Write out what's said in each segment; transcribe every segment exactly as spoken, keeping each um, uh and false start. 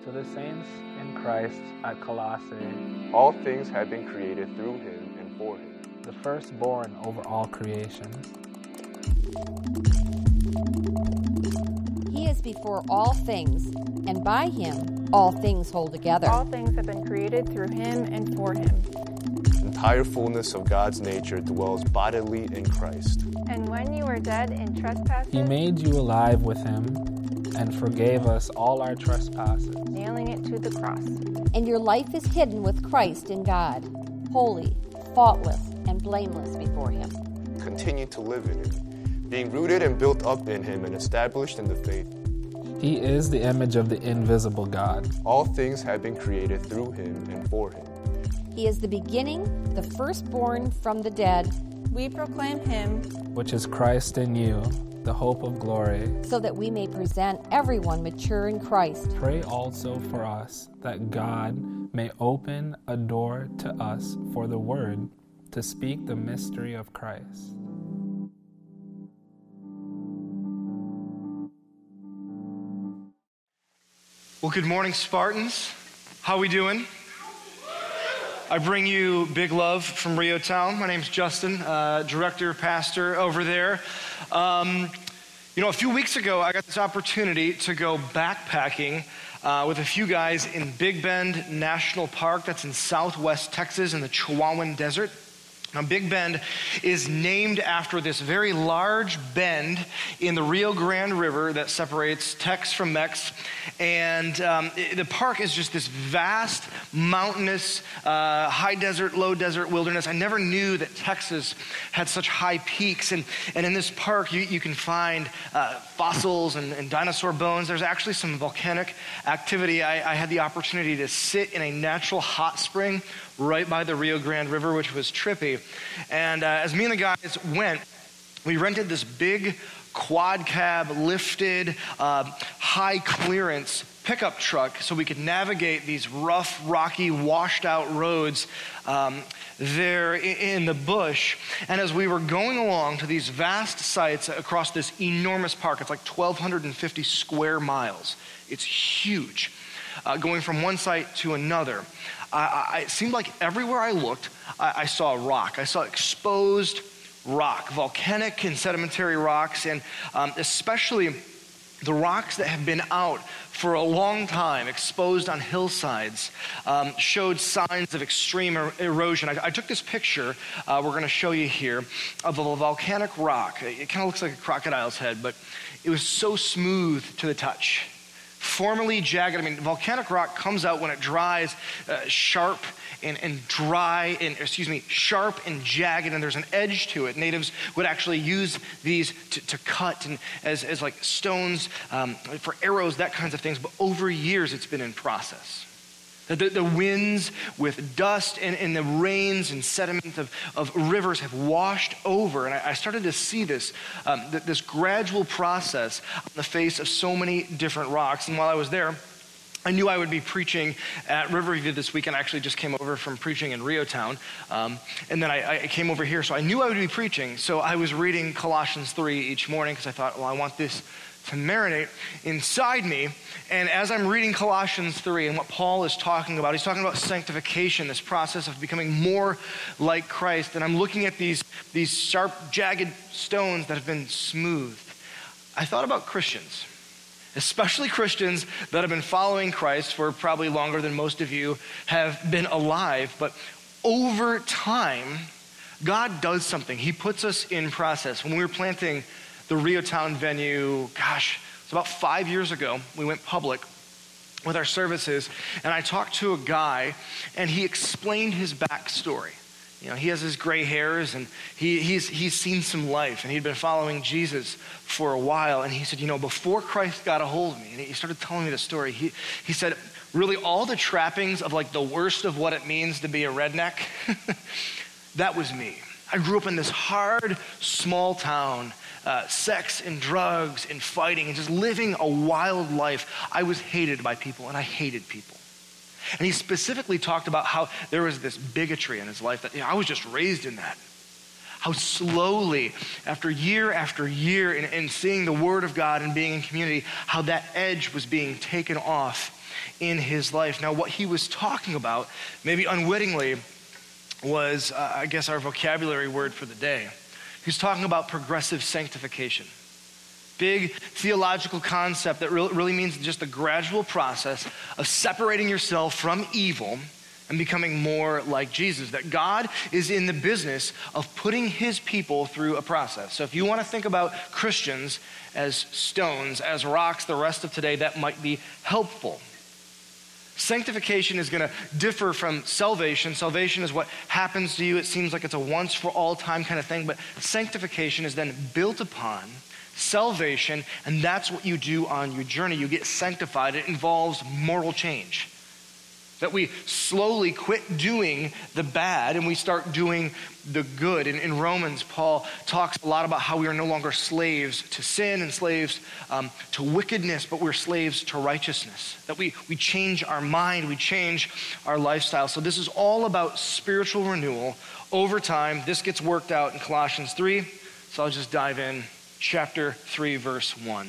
To the saints in Christ at Colossae, all things have been created through him and for him, the firstborn over all creation. He is before all things, and by him all things hold together. All things have been created through him and for him. The entire fullness of God's nature dwells bodily in Christ. And when you were dead in trespasses, He made you alive with him and forgave us all our trespasses, nailing it to the cross. And your life is hidden with Christ in God, holy, faultless, and blameless before him. Continue to live in him, being rooted and built up in him and established in the faith. He is the image of the invisible God. All things have been created through him and for him. He is the beginning, the firstborn from the dead. We proclaim him, which is Christ in you, the hope of glory. So that we may present everyone mature in Christ. Pray also for us that God may open a door to us for the word to speak the mystery of Christ. Well, good morning, Spartans. How we doing? I bring you big love from Rio Town. My name's Justin, uh, director, pastor over there. Um, you know, a few weeks ago, I got this opportunity to go backpacking uh, with a few guys in Big Bend National Park. That's in southwest Texas in the Chihuahuan Desert. Now, Big Bend is named after this very large bend in the Rio Grande River that separates Tex from Mex. And um, it, the park is just this vast, mountainous, uh, high desert, low desert wilderness. I never knew that Texas had such high peaks. And, and in this park, you, you can find uh, fossils and, and dinosaur bones. There's actually some volcanic activity. I, I had the opportunity to sit in a natural hot spring right by the Rio Grande River, which was trippy. And uh, as me and the guys went, we rented this big quad cab lifted, uh, high clearance pickup truck so we could navigate these rough, rocky, washed out roads um, there in the bush. And as we were going along to these vast sites across this enormous park, it's like twelve fifty square miles. It's huge. Uh, going from one site to another. I, I, it seemed like everywhere I looked, I, I saw rock. I saw exposed rock, volcanic and sedimentary rocks, and um, especially the rocks that have been out for a long time, exposed on hillsides, um, showed signs of extreme er- erosion. I, I took this picture, uh, we're going to show you here, of a volcanic rock. It, it kind of looks like a crocodile's head, but it was so smooth to the touch. Formerly jagged. I mean, volcanic rock comes out when it dries, uh, sharp and, and dry, and excuse me, sharp and jagged, and there's an edge to it. Natives would actually use these to, to cut and as, as like stones um, for arrows, that kinds of things. But over years, it's been in process. The, the winds with dust and, and the rains and sediment of, of rivers have washed over. And I, I started to see this, um, th- this gradual process on the face of so many different rocks. And while I was there, I knew I would be preaching at Riverview this weekend. I actually just came over from preaching in Rio Town. Um, and then I, I came over here, so I knew I would be preaching. So I was reading Colossians three each morning because I thought, well, I want this to marinate inside me. And as I'm reading Colossians three and what Paul is talking about, he's talking about sanctification, this process of becoming more like Christ. And I'm looking at these, these sharp, jagged stones that have been smoothed. I thought about Christians, especially Christians that have been following Christ for probably longer than most of you have been alive. But over time, God does something. He puts us in process. When we were planting the Rio Town venue, gosh, it's about five years ago, we went public with our services, and I talked to a guy, and he explained his backstory. You know, he has his gray hairs, and he, he's, he's seen some life, and he'd been following Jesus for a while, and he said, you know, before Christ got a hold of me, and he started telling me the story, he, he said, really all the trappings of like the worst of what it means to be a redneck, that was me. I grew up in this hard, small town, Uh, sex and drugs and fighting and just living a wild life. I was hated by people, and I hated people. And he specifically talked about how there was this bigotry in his life that, you know, I was just raised in that. how slowly, after year after year, in, in seeing the Word of God and being in community, how that edge was being taken off in his life. Now, what he was talking about, maybe unwittingly, was, uh, I guess, our vocabulary word for the day. He was talking about progressive sanctification. Big theological concept that really, really means just the gradual process of separating yourself from evil and becoming more like Jesus. That God is in the business of putting his people through a process. So if you want to think about Christians as stones, as rocks the rest of today, that might be helpful. Sanctification is going to differ from salvation. Salvation is what happens to you. It seems like it's a once for all time kind of thing, but sanctification is then built upon salvation, and that's what you do on your journey. You get sanctified. It involves moral change. That we slowly quit doing the bad and we start doing the good. In, in Romans, Paul talks a lot about how we are no longer slaves to sin and slaves um, to wickedness, but we're slaves to righteousness. That we, we change our mind, we change our lifestyle. So this is all about spiritual renewal over time. This gets worked out in Colossians three, so I'll just dive in. Chapter three, verse one.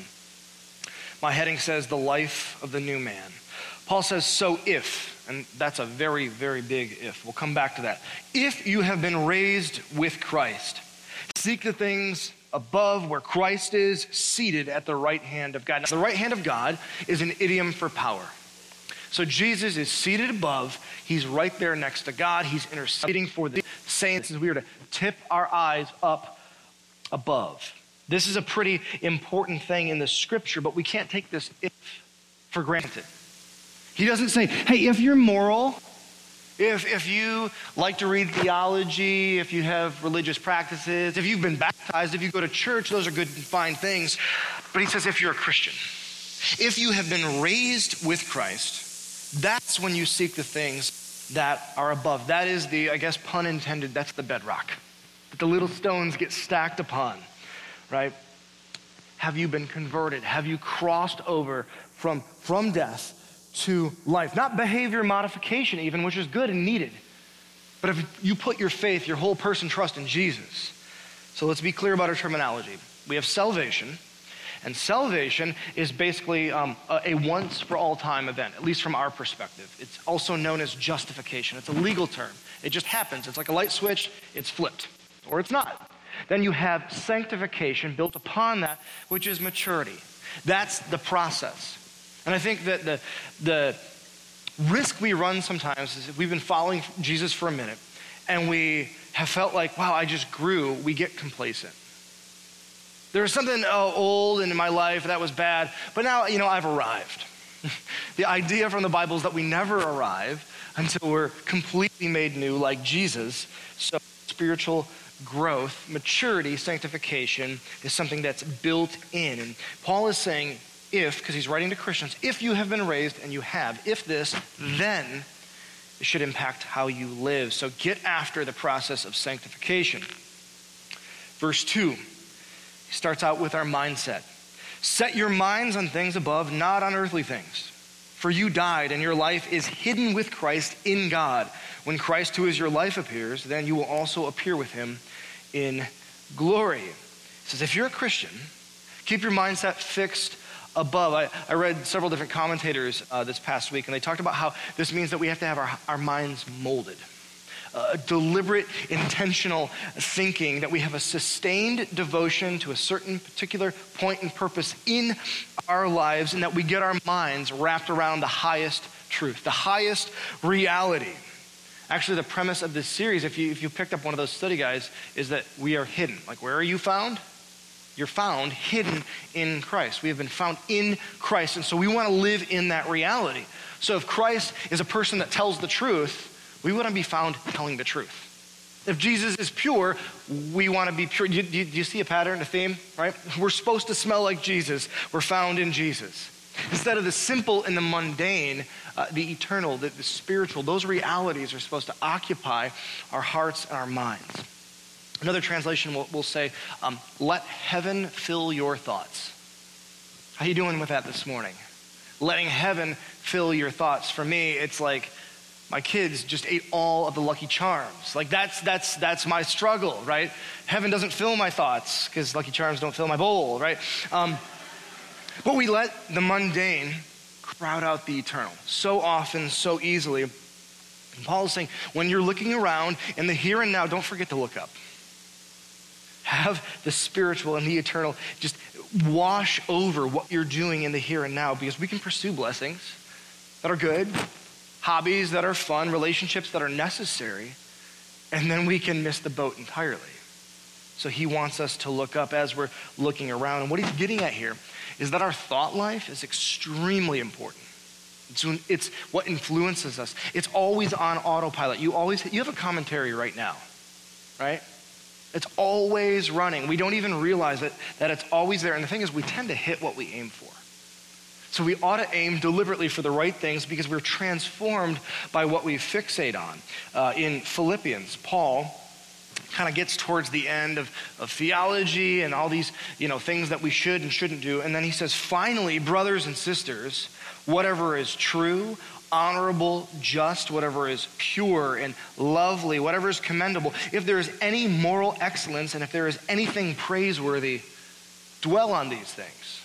My heading says, the life of the new man. Paul says, so if, and that's a very, very big if. We'll come back to that. If you have been raised with Christ, seek the things above where Christ is seated at the right hand of God. Now, the right hand of God is an idiom for power. So Jesus is seated above. He's right there next to God. He's interceding for the saints. We are to tip our eyes up above. This is a pretty important thing in the scripture, but we can't take this if for granted. He doesn't say, hey, if you're moral, if, if you like to read theology, if you have religious practices, if you've been baptized, if you go to church, those are good and fine things. But he says, if you're a Christian, if you have been raised with Christ, that's when you seek the things that are above. That is the, I guess, pun intended, that's the bedrock that the little stones get stacked upon. Right? Have you been converted? Have you crossed over from, from death to life? Not behavior modification even, which is good and needed. But if you put your faith, your whole person trust in Jesus. So let's be clear about our terminology. We have salvation, and salvation is basically um, a, a once for all time event, at least from our perspective. It's also known as justification. It's a legal term. It just happens. It's like a light switch. It's flipped, or it's not. Then you have sanctification built upon that, which is maturity. That's the process. And I think that the, the risk we run sometimes is if we've been following Jesus for a minute and we have felt like, wow, I just grew, we get complacent. There's something oh, old in my life that was bad, but now, you know, I've arrived. The idea from the Bible is that we never arrive until we're completely made new like Jesus. So spiritual growth, maturity, sanctification is something that's built in. And Paul is saying, if, because he's writing to Christians, if you have been raised, and you have, if this, then it should impact how you live. So get after the process of sanctification. Verse two, he starts out with our mindset. Set your minds on things above, not on earthly things. For you died, and your life is hidden with Christ in God. When Christ, who is your life, appears, then you will also appear with him in glory. He says, if you're a Christian, keep your mindset fixed above. I, I read several different commentators uh, this past week, and they talked about how this means that we have to have our, our minds molded. Uh, deliberate, intentional thinking, that we have a sustained devotion to a certain particular point and purpose in our lives, and that we get our minds wrapped around the highest truth, the highest reality. Actually, the premise of this series, if you, if you picked up one of those study guides, is that we are hidden. Like, where are you found? You're found hidden in Christ. We have been found in Christ, and so we want to live in that reality. So if Christ is a person that tells the truth, we want to be found telling the truth. If Jesus is pure, we want to be pure. Do you, do you see a pattern, a theme, right? We're supposed to smell like Jesus. We're found in Jesus. Instead of the simple and the mundane, uh, the eternal, the, the spiritual, those realities are supposed to occupy our hearts and our minds. Another translation will, will say, um, let heaven fill your thoughts. How you doing with that this morning? Letting heaven fill your thoughts. For me, it's like My kids just ate all of the Lucky Charms. Like that's that's that's my struggle, right? Heaven doesn't fill my thoughts because Lucky Charms don't fill my bowl, right? Um, but we let the mundane crowd out the eternal so often, so easily. And Paul is saying, when you're looking around in the here and now, don't forget to look up. Have the spiritual and the eternal just wash over what you're doing in the here and now, because we can pursue blessings that are good, hobbies that are fun, relationships that are necessary, and then we can miss the boat entirely. So he wants us to look up as we're looking around. And what he's getting at here is that our thought life is extremely important. It's, it's what influences us. It's always on autopilot. You always, you have a commentary right now, right? It's always running. We don't even realize it, that it's always there. And the thing is, we tend to hit what we aim for. So we ought to aim deliberately for the right things because we're transformed by what we fixate on. Uh, in Philippians, Paul kind of gets towards the end of, of theology and all these, you know, things that we should and shouldn't do. And then he says, finally, brothers and sisters, whatever is true, honorable, just, whatever is pure and lovely, whatever is commendable, if there is any moral excellence and if there is anything praiseworthy, dwell on these things.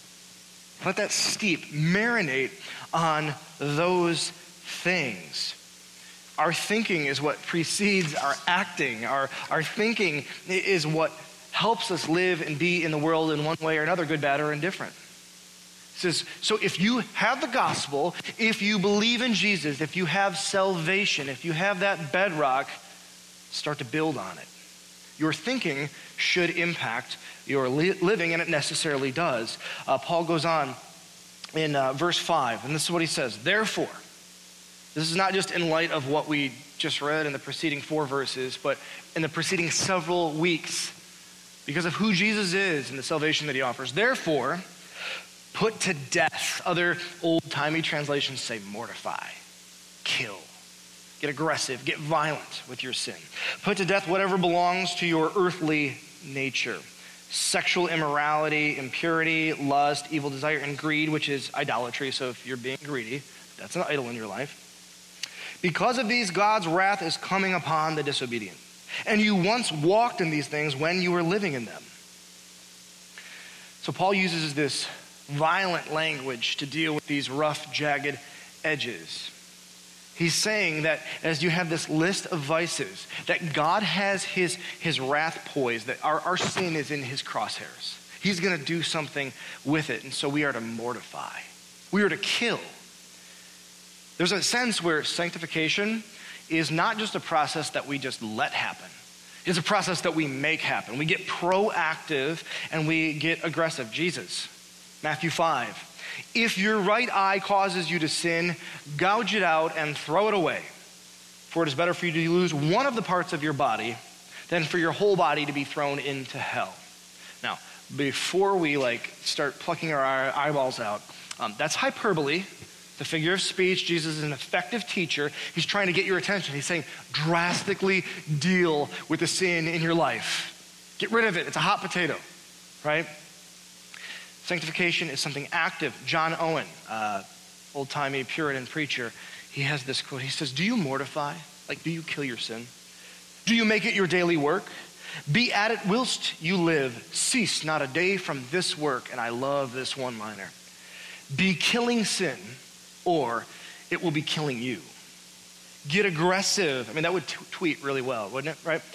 Let that steep, marinate on those things. Our thinking is what precedes our acting. Our, our thinking is what helps us live and be in the world in one way or another, good, bad, or indifferent. It says, so if you have the gospel, if you believe in Jesus, if you have salvation, if you have that bedrock, start to build on it. Your thinking should impact your li- living, and it necessarily does. Uh, Paul goes on in uh, verse five, and this is what he says. Therefore, this is not just in light of what we just read in the preceding four verses, but in the preceding several weeks, because of who Jesus is and the salvation that he offers. Therefore, put to death. Other old-timey translations say mortify, kill, get aggressive, get violent with your sin. Put to death whatever belongs to your earthly nature. Sexual immorality, impurity, lust, evil desire, and greed, which is idolatry. So if you're being greedy, that's an idol in your life. Because of these, God's wrath is coming upon the disobedient. And you once walked in these things when you were living in them. So Paul uses this violent language to deal with these rough, jagged edges. He's saying that as you have this list of vices, that God has his, his wrath poised, that our, our sin is in his crosshairs. He's going to do something with it, and so we are to mortify. We are to kill. There's a sense where sanctification is not just a process that we just let happen. It's a process that we make happen. We get proactive and we get aggressive. Jesus, Matthew five. If your right eye causes you to sin, gouge it out and throw it away. For it is better for you to lose one of the parts of your body than for your whole body to be thrown into hell. Now, before we like start plucking our eyeballs out, um, that's hyperbole. The figure of speech. Jesus is an effective teacher. He's trying to get your attention. He's saying, drastically deal with the sin in your life. Get rid of it. It's a hot potato, right? Sanctification is something active. John Owen, uh, old-timey Puritan preacher, he has this quote. He says, do you mortify? Like, do you kill your sin? Do you make it your daily work? Be at it whilst you live. Cease not a day from this work. And I love this one-liner. Be killing sin, or it will be killing you. Get aggressive. I mean, that would t- tweet really well, wouldn't it, right?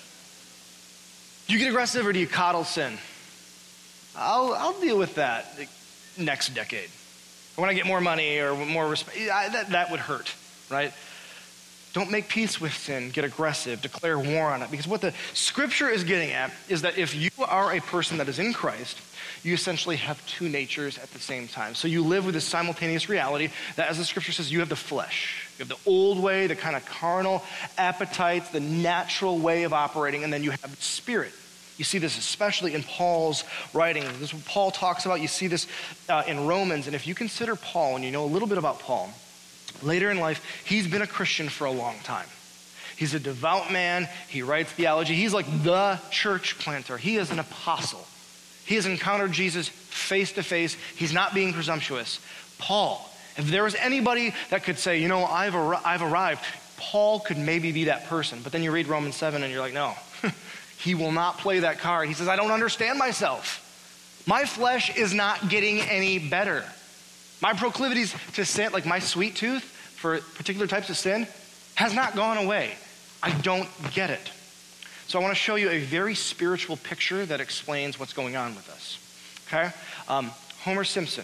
Do you get aggressive or do you coddle sin? I'll, I'll deal with that next decade. When I get more money or more respect, that, that would hurt, right? Don't make peace with sin. Get aggressive. Declare war on it. Because what the scripture is getting at is that if you are a person that is in Christ, you essentially have two natures at the same time. So you live with this simultaneous reality that, as the scripture says, you have the flesh. You have the old way, the kind of carnal appetites, the natural way of operating, and then you have the spirit. You see this especially in Paul's writing. This is what Paul talks about. You see this uh, in Romans. And if you consider Paul, and you know a little bit about Paul, later in life, he's been a Christian for a long time. He's a devout man. He writes theology. He's like the church planter. He is an apostle. He has encountered Jesus face to face. He's not being presumptuous. Paul If there was anybody that could say, you know, I've, ar- I've arrived, Paul could maybe be that person. But then you read Romans seven and you're like, no, he will not play that card. He says, I don't understand myself. My flesh is not getting any better. My proclivities to sin, like my sweet tooth for particular types of sin, has not gone away. I don't get it. So I want to show you a very spiritual picture that explains what's going on with us. Okay? Um, Homer Simpson.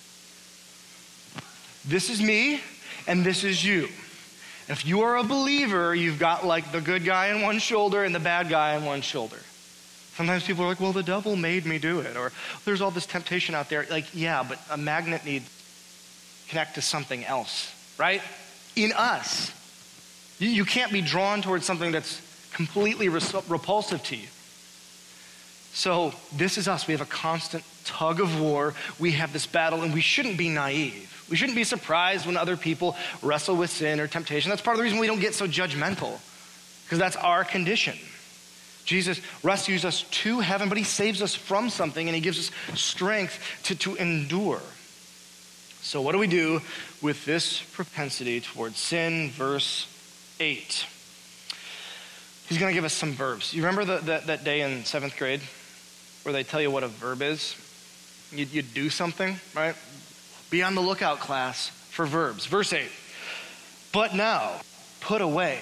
This is me, and this is you. If you are a believer, you've got like the good guy on one shoulder and the bad guy on one shoulder. Sometimes people are like, well, the devil made me do it. Or there's all this temptation out there. Like, yeah, but a magnet needs to connect to something else, right? In us. You, you can't be drawn towards something that's completely res- repulsive to you. So this is us. We have a constant tug of war. We have this battle, and we shouldn't be naive. We shouldn't be surprised when other people wrestle with sin or temptation. That's part of the reason we don't get so judgmental, because that's our condition. Jesus rescues us to heaven, but he saves us from something, and he gives us strength to, to endure. So what do we do with this propensity towards sin? Verse eight. He's going to give us some verbs. You remember the, the, that day in seventh grade where they tell you what a verb is? You, you do something, right? Be on the lookout, class, for verbs. Verse eight. But now, put away.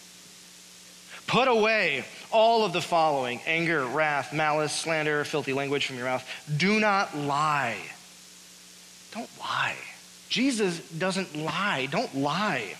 Put away all of the following: anger, wrath, malice, slander, filthy language from your mouth. Do not lie. Don't lie. Jesus doesn't lie. Don't lie.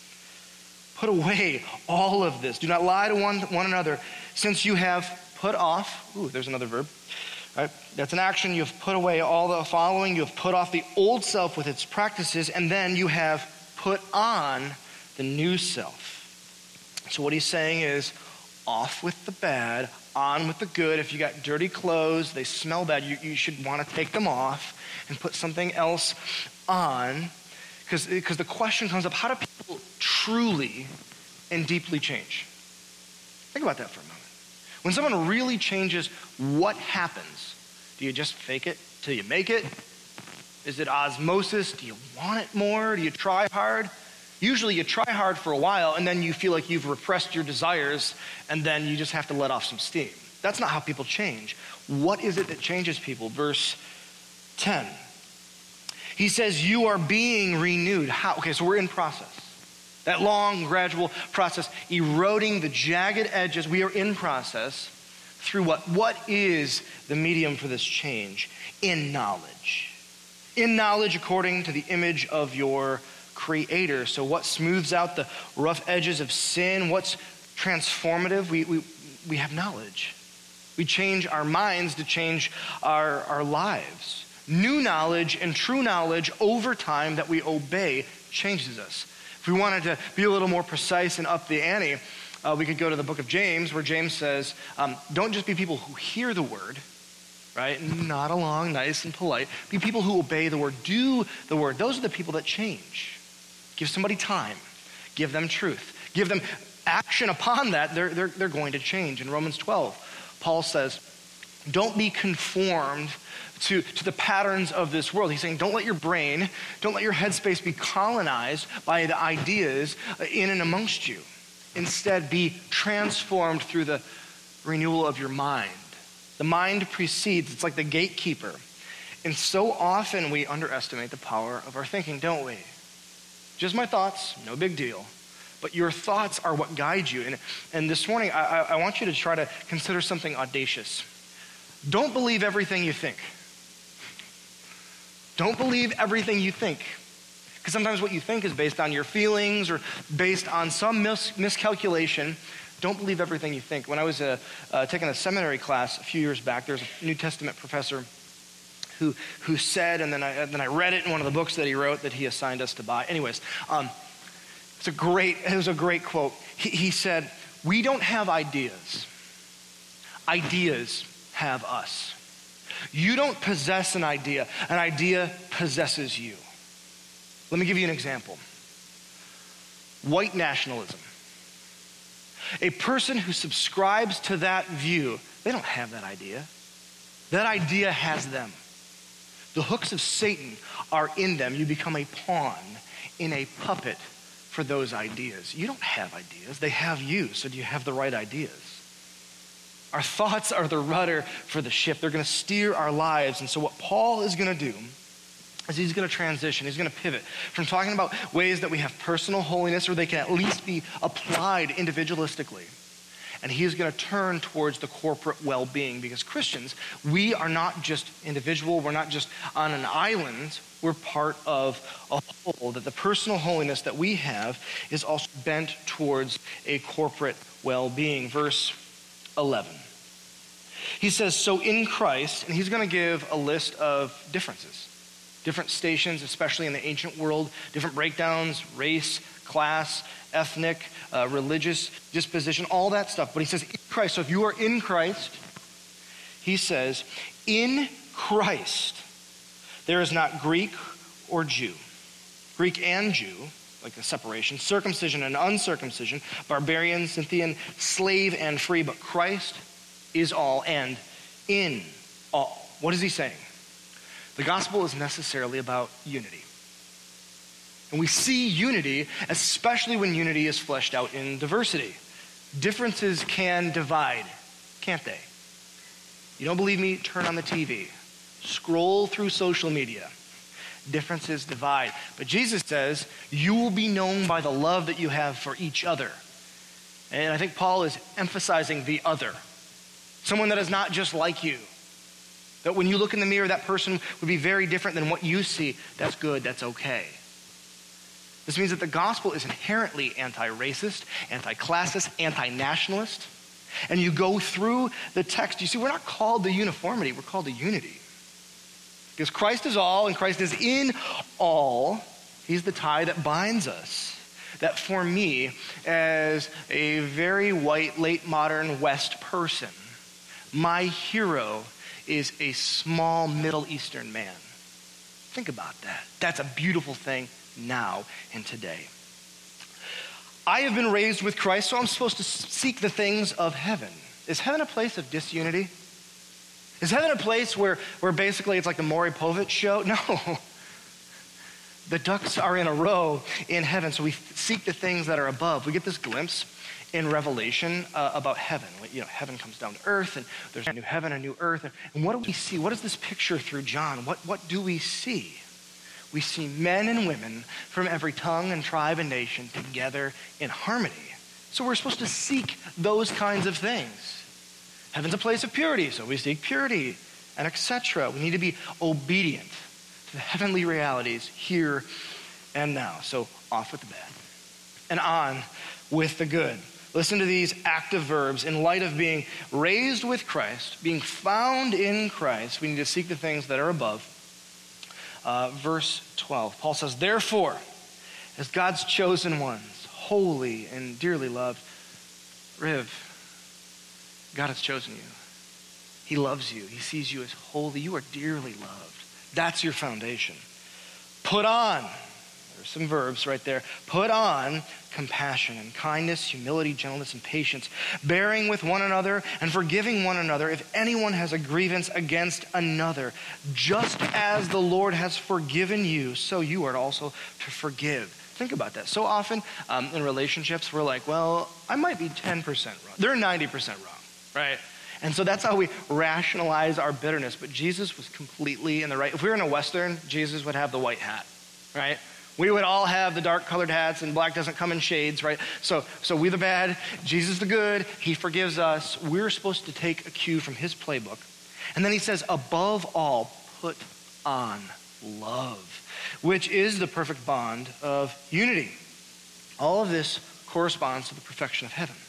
Put away all of this. Do not lie to one, one another, since you have put off. Ooh, there's another verb. Right? That's an action. You have put away all the following. You have put off the old self with its practices, and then you have put on the new self. So what he's saying is, off with the bad, on with the good. If you got dirty clothes, they smell bad, you, you should want to take them off and put something else on. Because the question comes up, how do people truly and deeply change? Think about that for a moment. When someone really changes, what happens? Do you just fake it till you make it? Is it osmosis? Do you want it more? Do you try hard? Usually you try hard for a while and then you feel like you've repressed your desires and then you just have to let off some steam. That's not how people change. What is it that changes people? Verse ten. He says, you are being renewed. How? Okay, so we're in process. That long, gradual process, eroding the jagged edges. We are in process through what? What is the medium for this change? In knowledge. In knowledge according to the image of your Creator. So what smooths out the rough edges of sin? What's transformative? We, we, we have knowledge. We change our minds to change our, our lives. New knowledge and true knowledge over time that we obey changes us. If we wanted to be a little more precise and up the ante, uh, we could go to the book of James, where James says, um, don't just be people who hear the word, right? Nod along, nice and polite. Be people who obey the word, do the word. Those are the people that change. Give somebody time. Give them truth. Give them action upon that. They're, they're, they're going to change. In Romans twelve, Paul says, don't be conformed to, to the patterns of this world. He's saying, don't let your brain, don't let your headspace be colonized by the ideas in and amongst you. Instead, be transformed through the renewal of your mind. The mind precedes, it's like the gatekeeper. And so often we underestimate the power of our thinking, don't we? Just my thoughts, no big deal. But your thoughts are what guide you. And, and this morning, I, I want you to try to consider something audacious. Don't believe everything you think. Don't believe everything you think. Because sometimes what you think is based on your feelings or based on some mis- miscalculation. Don't believe everything you think. When I was uh, uh, taking a seminary class a few years back, there was a New Testament professor who who said, and then I, and then I read it in one of the books that he wrote that he assigned us to buy. Anyways, um, it's a great, it was a great quote. He, he said, we don't have ideas. Ideas have us. You don't possess an idea. An idea possesses you. Let me give you an example. White nationalism. A person who subscribes to that view, they don't have that idea. That idea has them. The hooks of Satan are in them. You become a pawn in a puppet for those ideas. You don't have ideas. They have you. So do you have the right ideas? Our thoughts are the rudder for the ship. They're going to steer our lives. And so what Paul is going to do is he's going to transition. He's going to pivot from talking about ways that we have personal holiness or they can at least be applied individualistically. And he's going to turn towards the corporate well-being, because Christians, we are not just individual. We're not just on an island. We're part of a whole. That the personal holiness that we have is also bent towards a corporate well-being. Verse eleven. He says, so in Christ, and he's going to give a list of differences. Different stations, especially in the ancient world, different breakdowns, race, class, ethnic, uh, religious disposition, all that stuff. But he says, in Christ. So if you are in Christ, he says, in Christ, there is not Greek or Jew. Greek and Jew, like the separation, circumcision and uncircumcision, barbarian, Scythian, slave and free, but Christ is all and in all. What is he saying? The gospel is necessarily about unity. And we see unity, especially when unity is fleshed out in diversity. Differences can divide, can't they? You don't believe me? Turn on the T V. Scroll through social media. Differences divide. But Jesus says, you will be known by the love that you have for each other. And I think Paul is emphasizing the other. Someone that is not just like you. That when you look in the mirror, that person would be very different than what you see. That's good, that's okay. This means that the gospel is inherently anti-racist, anti-classist, anti-nationalist. And you go through the text, you see, we're not called to uniformity, we're called to unity. Because Christ is all, and Christ is in all. He's the tie that binds us. That for me, as a very white, late modern West person, my hero is a small Middle Eastern man. Think about that. That's a beautiful thing now and today. I have been raised with Christ, so I'm supposed to seek the things of heaven. Is heaven a place of disunity? Is heaven a place where, where basically it's like the Maury Povich show? No. The ducks are in a row in heaven, so we seek the things that are above. We get this glimpse in Revelation uh, about heaven. You know, heaven comes down to earth, and there's a new heaven, a new earth. And what do we see? What is this picture through John? What, what do we see? We see men and women from every tongue and tribe and nation together in harmony. So we're supposed to seek those kinds of things. Heaven's a place of purity, so we seek purity, and et cetera. We need to be obedient to the heavenly realities here and now. So off with the bad and on with the good. Listen to these active verbs. In light of being raised with Christ, being found in Christ, we need to seek the things that are above. Uh, verse twelve, Paul says, therefore, as God's chosen ones, holy and dearly loved, Riv, God has chosen you. He loves you. He sees you as holy. You are dearly loved. That's your foundation. Put on, there's some verbs right there. Put on compassion and kindness, humility, gentleness, and patience, bearing with one another and forgiving one another if anyone has a grievance against another. Just as the Lord has forgiven you, so you are also to forgive. Think about that. So often um, in relationships, we're like, well, I might be ten percent wrong. They're ninety percent wrong, right? And so that's how we rationalize our bitterness. But Jesus was completely in the right. If we were in a Western, Jesus would have the white hat, right? We would all have the dark colored hats, and black doesn't come in shades, right? So, so we the bad, Jesus the good, he forgives us. We're supposed to take a cue from his playbook. And then he says, above all, put on love, which is the perfect bond of unity. All of this corresponds to the perfection of heaven.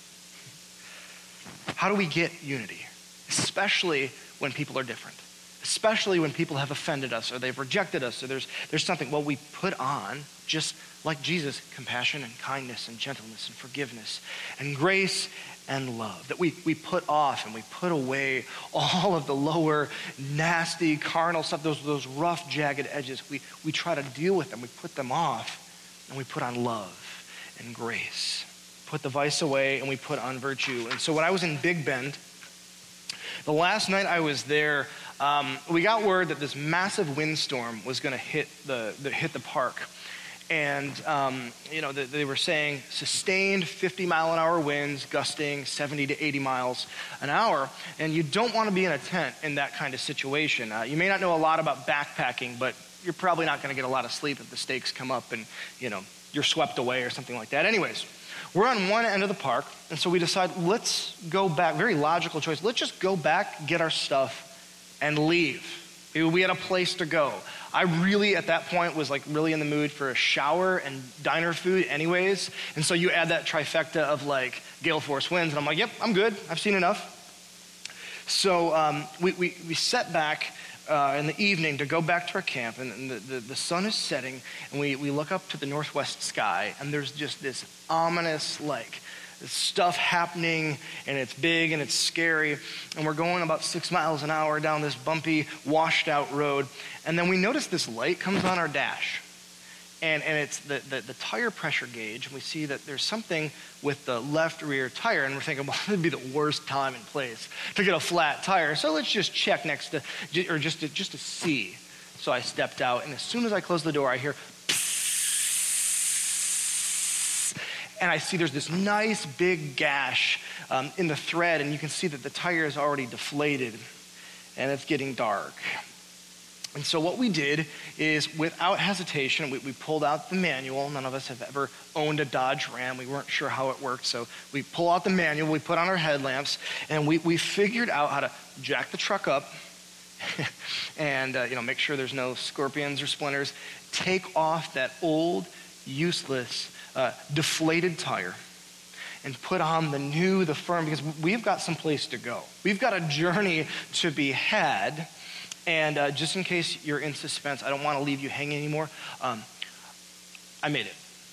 How do we get unity? Especially when people are different. Especially when people have offended us or they've rejected us or there's, there's something. Well, we put on, just like Jesus, compassion and kindness and gentleness and forgiveness and grace and love. That we, we put off and we put away all of the lower, nasty, carnal stuff, those, those rough, jagged edges. We, we try to deal with them. We put them off and we put on love and grace. Put the vice away and we put on virtue. And so when I was in Big Bend, the last night I was there, um, we got word that this massive windstorm was going to hit the, the hit the park. And, um, you know, the, they were saying sustained fifty mile an hour winds, gusting seventy to eighty miles an hour. And you don't want to be in a tent in that kind of situation. Uh, you may not know a lot about backpacking, but you're probably not going to get a lot of sleep if the stakes come up and, you know, you're swept away or something like that. Anyways, we're on one end of the park, and so we decide, let's go back. Very logical choice. Let's just go back, get our stuff, and leave. We had a place to go. I really, at that point, was like really in the mood for a shower and diner food anyways. And so you add that trifecta of like gale force winds, and I'm like, yep, I'm good. I've seen enough. So um, we, we, we set back uh, in the evening to go back to our camp, and, and the, the, the sun is setting, and we, we look up to the northwest sky, and there's just this ominous, like, stuff happening, and it's big and it's scary, and we're going about six miles an hour down this bumpy, washed out road, and then we notice this light comes on our dash, and, and it's the, the, the tire pressure gauge, and we see that there's something with the left rear tire, and we're thinking, well, this would be the worst time and place to get a flat tire, so let's just check next to, or just to, just to see. So I stepped out, and as soon as I closed the door, I hear, and I see there's this nice big gash um, in the thread, and you can see that the tire is already deflated, and it's getting dark. And so what we did is, without hesitation, we, we pulled out the manual. None of us have ever owned a Dodge Ram. We weren't sure how it worked, so we pull out the manual, we put on our headlamps, and we, we figured out how to jack the truck up and uh, you know, make sure there's no scorpions or splinters, take off that old, useless, Uh, deflated tire, and put on the new, the firm, because we've got some place to go. We've got a journey to be had, and uh, just in case you're in suspense, I don't want to leave you hanging anymore. Um, I made it.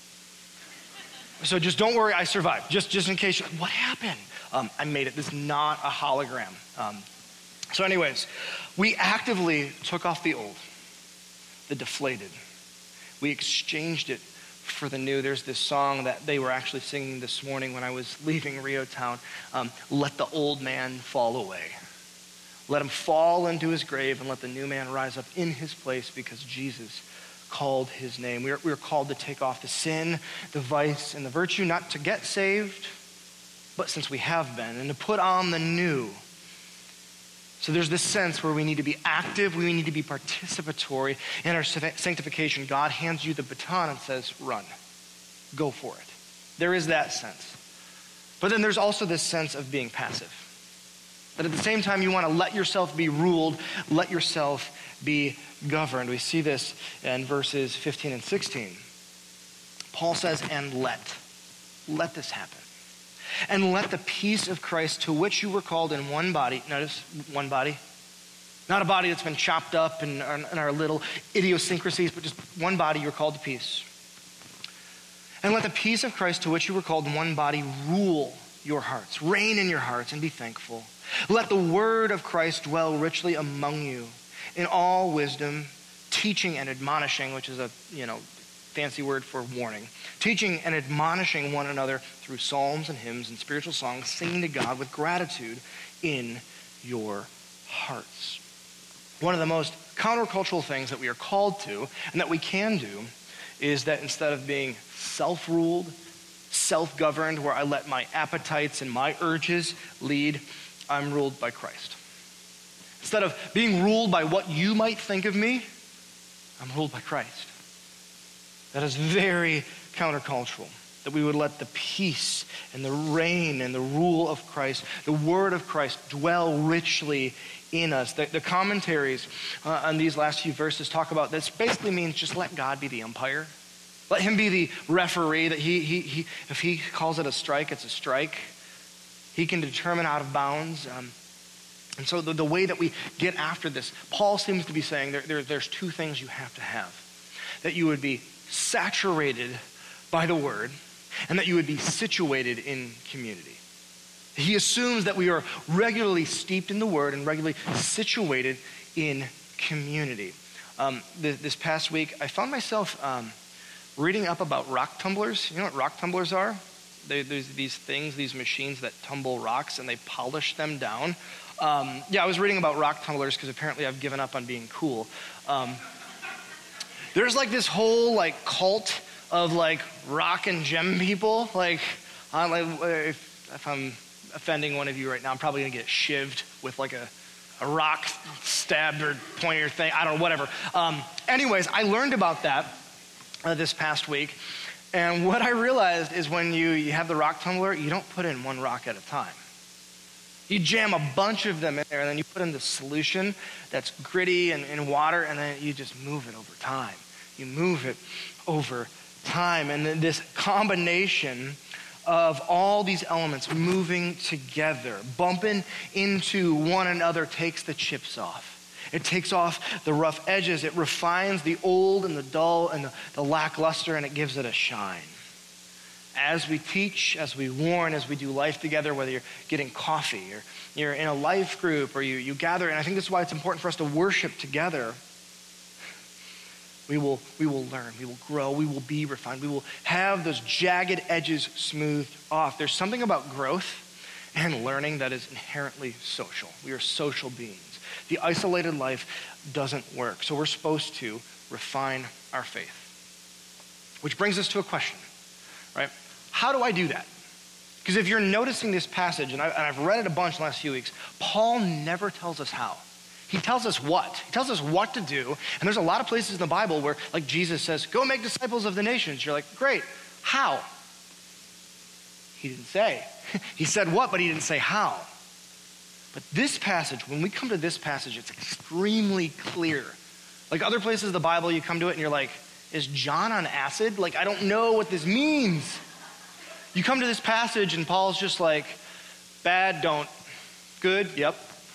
So just don't worry, I survived. Just, just in case you're like, what happened? Um, I made it. This is not a hologram. Um, so anyways, we actively took off the old, the deflated. We exchanged it for the new. There's this song that they were actually singing this morning when I was leaving Rio Town. Um, let the old man fall away. Let him fall into his grave, and let the new man rise up in his place, because Jesus called his name. We are, we are called to take off the sin, the vice, and the virtue, not to get saved, but since we have been, and to put on the new. So there's this sense where we need to be active, we need to be participatory in our sanctification. God hands you the baton and says, run, go for it. There is that sense. But then there's also this sense of being passive. That at the same time you want to let yourself be ruled, let yourself be governed. We see this in verses fifteen and sixteen. Paul says, and let, let this happen. And let the peace of Christ, to which you were called in one body, notice one body, not a body that's been chopped up in, in our little idiosyncrasies, but just one body, you're called to peace. And let the peace of Christ, to which you were called in one body, rule your hearts, reign in your hearts, and be thankful. Let the word of Christ dwell richly among you in all wisdom, teaching and admonishing, which is a, you know, fancy word for warning, teaching and admonishing one another through psalms and hymns and spiritual songs, singing to God with gratitude in your hearts. One of the most countercultural things that we are called to and that we can do is that instead of being self-ruled, self-governed, where I let my appetites and my urges lead, I'm ruled by Christ. Instead of being ruled by what you might think of me, I'm ruled by Christ. That is very countercultural, that we would let the peace and the reign and the rule of Christ, the word of Christ, dwell richly in us. The, the commentaries uh, on these last few verses talk about this. Basically means just let God be the umpire. Let him be the referee, that he, he, he if he calls it a strike, it's a strike. He can determine out of bounds. Um, and so the, the way that we get after this, Paul seems to be saying there, there, there's two things you have to have. That you would be saturated by the word, and that you would be situated in community. He assumes that we are regularly steeped in the word and regularly situated in community. Um, th- this past week, I found myself um, reading up about rock tumblers. You know what rock tumblers are? They, there's these things, these machines that tumble rocks, and they polish them down Um, yeah, I was reading about rock tumblers because apparently I've given up on being cool. Um, there's like this whole like cult of like rock and gem people. Like, I'm like if, if I'm offending one of you right now, I'm probably gonna get shivved with like a, a rock stabbed or pointer thing. I don't know, whatever. Um, anyways, I learned about that uh, this past week. And what I realized is when you, you have the rock tumbler, you don't put in one rock at a time. You jam a bunch of them in there, and then you put in the solution that's gritty and, and water, and then you just move it over time. You move it over time. And then this combination of all these elements moving together, bumping into one another, takes the chips off. It takes off the rough edges. It refines the old and the dull and the, the lackluster, and it gives it a shine. As we teach, as we warn, as we do life together, whether you're getting coffee or you're in a life group or you, you gather, and I think this is why it's important for us to worship together, we will, we will learn, we will grow, we will be refined, we will have those jagged edges smoothed off. There's something about growth and learning that is inherently social. We are social beings. The isolated life doesn't work. So we're supposed to refine our faith. Which brings us to a question, right? How do I do that? Because if you're noticing this passage, and, I, and I've read it a bunch in the last few weeks, Paul never tells us how. He tells us what. He tells us what to do. And there's a lot of places in the Bible where, like Jesus says, go make disciples of the nations. You're like, great. How? He didn't say. He said what, but he didn't say how. But this passage, when we come to this passage, it's extremely clear. Like other places in the Bible, you come to it and you're like, is John on acid? Like, I don't know what this means. You come to this passage and Paul's just like, bad, don't. Good, yep.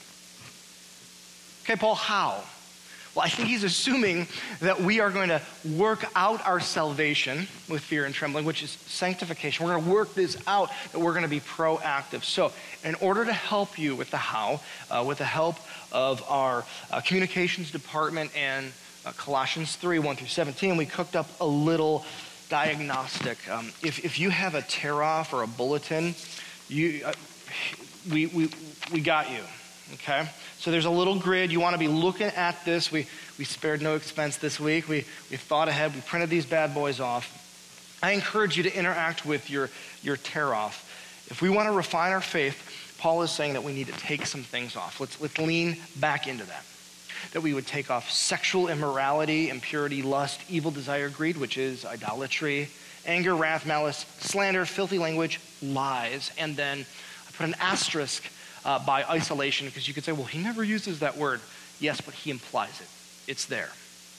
Okay, Paul, how? Well, I think he's assuming that we are going to work out our salvation with fear and trembling, which is sanctification. We're going to work this out, that we're going to be proactive. So in order to help you with the how, uh, with the help of our uh, communications department and uh, Colossians three, one through seventeen, we cooked up a little diagnostic. Um, if, if you have a tear-off or a bulletin, you, uh, we, we, we got you, okay? So there's a little grid. You want to be looking at this. We we spared no expense this week. We we thought ahead. We printed these bad boys off. I encourage you to interact with your, your tear-off. If we want to refine our faith, Paul is saying that we need to take some things off. Let's, let's lean back into that. That we would take off sexual immorality, impurity, lust, evil desire, greed, which is idolatry, anger, wrath, malice, slander, filthy language, lies. And then I put an asterisk Uh, by isolation, because you could say, well, he never uses that word. Yes, but he implies it. It's there.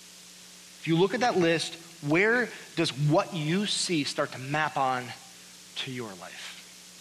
If you look at that list, where does what you see start to map on to your life?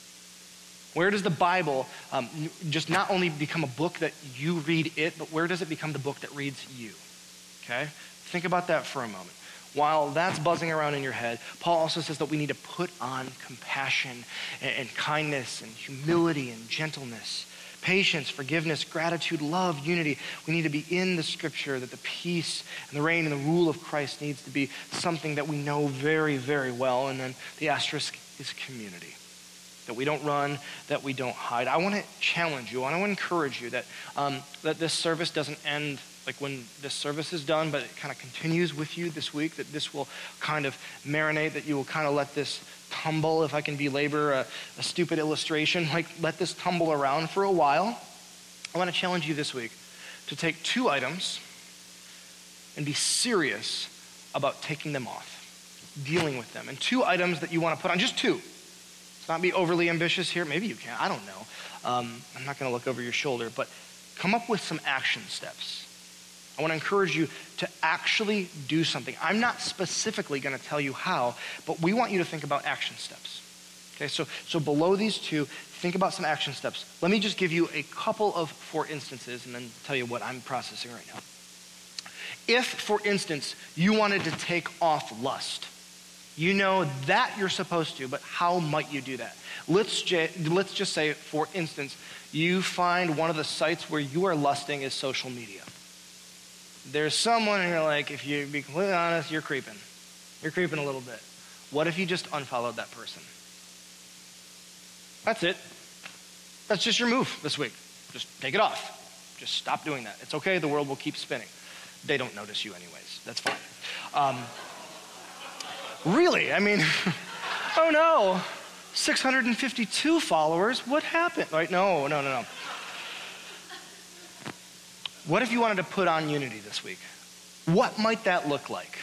Where does the Bible um, just not only become a book that you read it, but where does it become the book that reads you? Okay? Think about that for a moment. While that's buzzing around in your head, Paul also says that we need to put on compassion and, and kindness and humility and gentleness, patience, forgiveness, gratitude, love, unity. We need to be in the scripture, that the peace and the reign and the rule of Christ needs to be something that we know very, very well. And then the asterisk is community, that we don't run, that we don't hide. I want to challenge you, and I want to encourage you that, um, that this service doesn't end like when this service is done, but it kind of continues with you this week, that this will kind of marinate, that you will kind of let this tumble, if I can belabor a, a stupid illustration, like let this tumble around for a while. I want to challenge you this week to take two items and be serious about taking them off, dealing with them. And two items that you want to put on, just two. Let's not be overly ambitious here. Maybe you can, I don't know. Um, I'm not going to look over your shoulder, but come up with some action steps. I want to encourage you to actually do something. I'm not specifically going to tell you how, but we want you to think about action steps. Okay, so, so below these two, think about some action steps. Let me just give you a couple of for instances and then tell you what I'm processing right now. If, for instance, you wanted to take off lust, you know that you're supposed to, but how might you do that? Let's, j- let's just say, for instance, you find one of the sites where you are lusting is social media. There's someone and you're like, if you be completely honest, you're creeping. You're creeping a little bit. What if you just unfollowed that person? That's it. That's just your move this week. Just take it off. Just stop doing that. It's okay. The world will keep spinning. They don't notice you anyways. That's fine. Um, really? I mean, oh no. six hundred fifty-two followers. What happened? Right? No, no, no, no. What if you wanted to put on unity this week? What might that look like?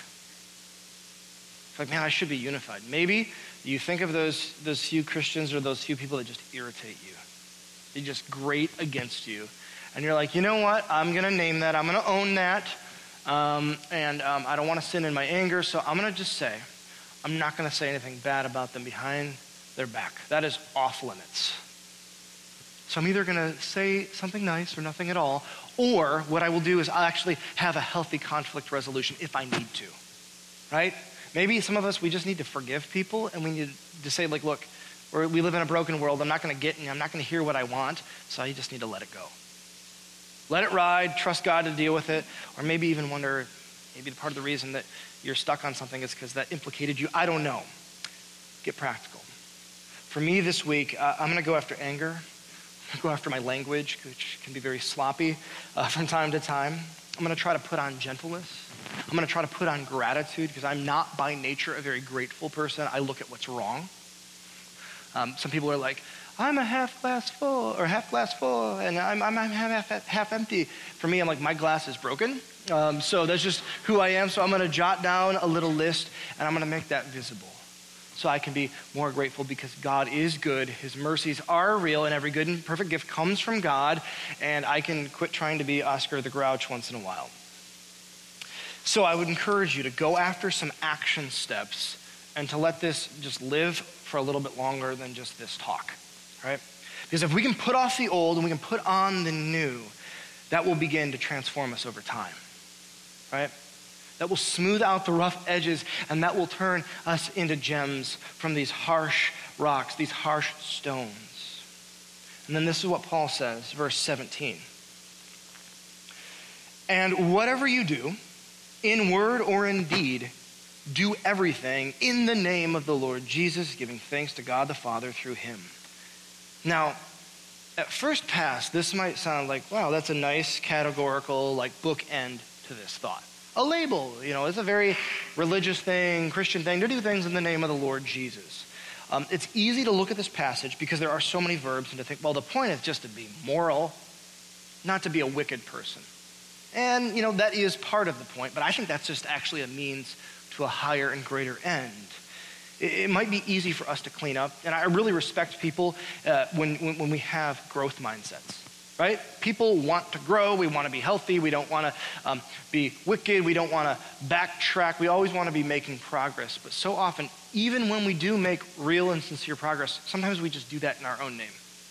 It's like, man, I should be unified. Maybe you think of those, those few Christians or those few people that just irritate you. They just grate against you. And you're like, you know what? I'm going to name that. I'm going to own that. Um, and um, I don't want to sin in my anger, so I'm going to just say, I'm not going to say anything bad about them behind their back. That is off limits. So I'm either going to say something nice or nothing at all, or what I will do is I'll actually have a healthy conflict resolution if I need to, right? Maybe some of us, we just need to forgive people, and we need to say, like, look, we're, we live in a broken world. I'm not going to get, I'm not going to hear what I want, so I just need to let it go. Let it ride, trust God to deal with it, or maybe even wonder, maybe part of the reason that you're stuck on something is because that implicated you. I don't know. Get practical. For me this week, uh, I'm going to go after anger. I'm going to go after my language, which can be very sloppy uh, from time to time. I'm going to try to put on gentleness. I'm going to try to put on gratitude because I'm not by nature a very grateful person. I look at what's wrong. Um, some people are like, I'm a half glass full or half glass full and I'm, I'm, I'm half, half empty. For me, I'm like, my glass is broken. Um, so that's just who I am. So I'm going to jot down a little list and I'm going to make that visible. So I can be more grateful because God is good. His mercies are real, and every good and perfect gift comes from God, and I can quit trying to be Oscar the Grouch once in a while. So I would encourage you to go after some action steps and to let this just live for a little bit longer than just this talk, right? Because if we can put off the old and we can put on the new, that will begin to transform us over time, right? That will smooth out the rough edges, and that will turn us into gems from these harsh rocks, these harsh stones. And then this is what Paul says, verse seventeen. And whatever you do, in word or in deed, do everything in the name of the Lord Jesus, giving thanks to God the Father through him. Now, at first pass, this might sound like, wow, that's a nice categorical, like, bookend to this thought. A label, you know, it's a very religious thing, Christian thing, to do things in the name of the Lord Jesus. Um, it's easy to look at this passage because there are so many verbs and to think, well, the point is just to be moral, not to be a wicked person. And, you know, that is part of the point, but I think that's just actually a means to a higher and greater end. It, it might be easy for us to clean up, and I really respect people uh, when, when, when we have growth mindsets. Right? People want to grow. We want to be healthy. We don't want to um, be wicked. We don't want to backtrack. We always want to be making progress. But so often, even when we do make real and sincere progress, sometimes we just do that in our own name.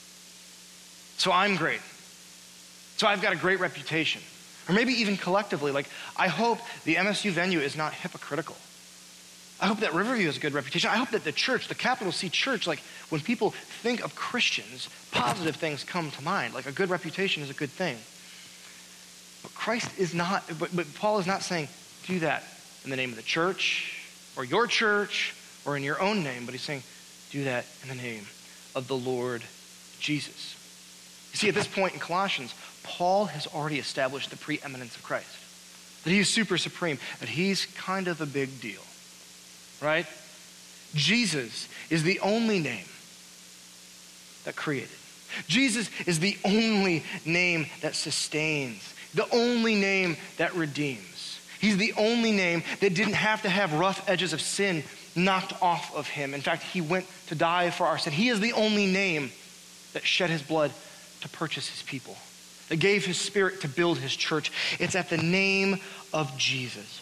So I'm great. So I've got a great reputation. Or maybe even collectively, like I hope the M S U venue is not hypocritical. I hope that Riverview has a good reputation. I hope that the church, the capital C church, like when people think of Christians, positive things come to mind. Like a good reputation is a good thing. But Christ is not, but, but Paul is not saying do that in the name of the church or your church or in your own name, but he's saying do that in the name of the Lord Jesus. You see, at this point in Colossians, Paul has already established the preeminence of Christ. That he's super supreme, that he's kind of a big deal. Right? Jesus is the only name that created. Jesus is the only name that sustains, the only name that redeems. He's the only name that didn't have to have rough edges of sin knocked off of him. In fact, he went to die for our sin. He is the only name that shed his blood to purchase his people, that gave his spirit to build his church. It's at the name of Jesus.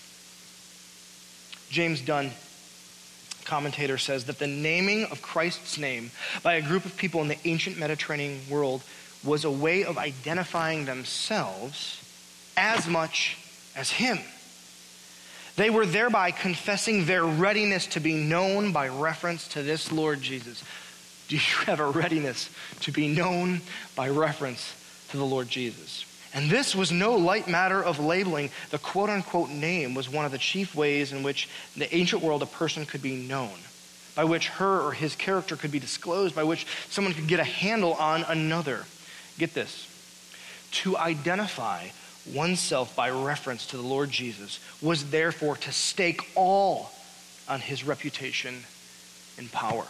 James Dunn, commentator, says that the naming of Christ's name by a group of people in the ancient Mediterranean world was a way of identifying themselves as much as him. They were thereby confessing their readiness to be known by reference to this Lord Jesus. Do you have a readiness to be known by reference to the Lord Jesus? And this was no light matter of labeling. The quote-unquote name was one of the chief ways in which in the ancient world a person could be known, by which her or his character could be disclosed, by which someone could get a handle on another. Get this. To identify oneself by reference to the Lord Jesus was therefore to stake all on his reputation and power.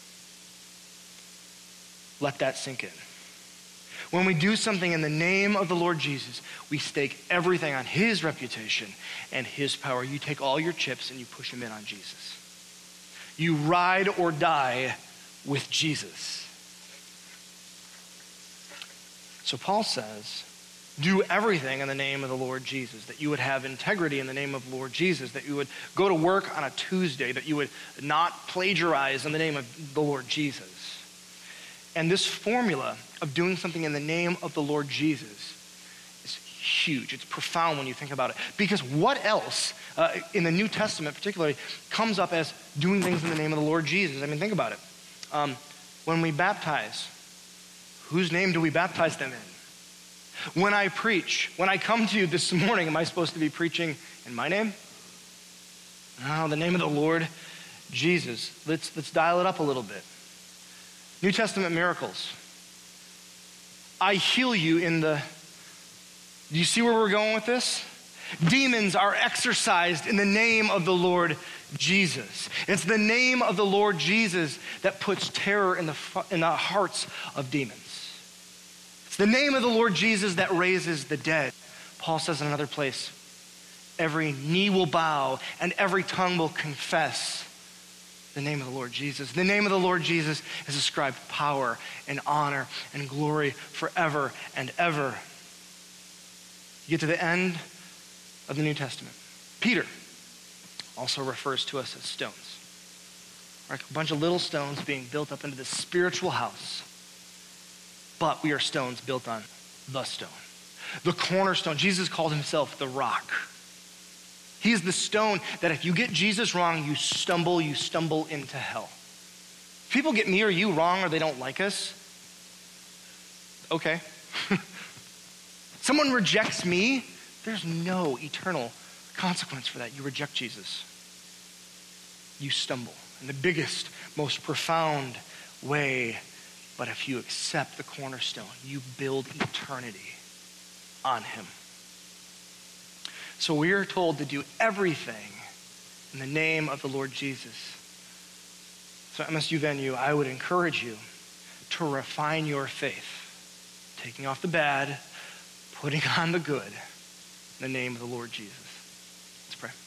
Let that sink in. When we do something in the name of the Lord Jesus, we stake everything on his reputation and his power. You take all your chips and you push them in on Jesus. You ride or die with Jesus. So Paul says, do everything in the name of the Lord Jesus, that you would have integrity in the name of the Lord Jesus, that you would go to work on a Tuesday, that you would not plagiarize in the name of the Lord Jesus. And this formula of doing something in the name of the Lord Jesus is huge. It's profound when you think about it. Because what else uh, in the New Testament particularly comes up as doing things in the name of the Lord Jesus? I mean, think about it. Um, when we baptize, whose name do we baptize them in? When I preach, when I come to you this morning, am I supposed to be preaching in my name? No, the name of the Lord Jesus. Let's, let's dial it up a little bit. New Testament miracles. I heal you in the, do you see where we're going with this? Demons are exorcised in the name of the Lord Jesus. It's the name of the Lord Jesus that puts terror in the, in the hearts of demons. It's the name of the Lord Jesus that raises the dead. Paul says in another place, every knee will bow and every tongue will confess the name of the Lord Jesus. The name of the Lord Jesus is ascribed power and honor and glory forever and ever. You get to the end of the New Testament. Peter also refers to us as stones. Like a bunch of little stones being built up into this spiritual house. But we are stones built on the stone. The cornerstone. Jesus called himself the rock. He is the stone that if you get Jesus wrong, you stumble, you stumble into hell. If people get me or you wrong or they don't like us, okay. Someone rejects me, there's no eternal consequence for that. You reject Jesus. You stumble in the biggest, most profound way. But if you accept the cornerstone, you build eternity on him. So we are told to do everything in the name of the Lord Jesus. So at M S U Venue, I would encourage you to refine your faith, taking off the bad, putting on the good, in the name of the Lord Jesus. Let's pray.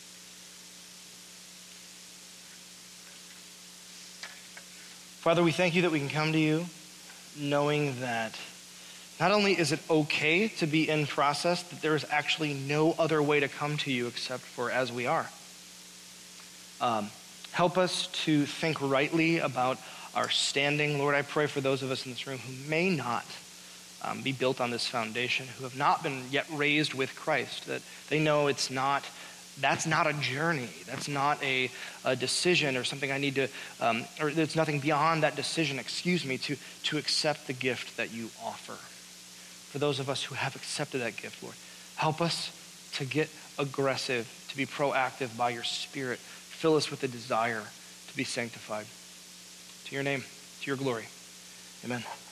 Father, we thank you that we can come to you knowing that not only is it okay to be in process, that there is actually no other way to come to you except for as we are. Um, help us to think rightly about our standing. Lord, I pray for those of us in this room who may not um, be built on this foundation, who have not been yet raised with Christ, that they know it's not, that's not a journey. That's not a, a decision or something I need to, um, or there's nothing beyond that decision, excuse me, to, to accept the gift that you offer. For those of us who have accepted that gift, Lord, help us to get aggressive, to be proactive by your Spirit. Fill us with the desire to be sanctified. To your name, to your glory. Amen.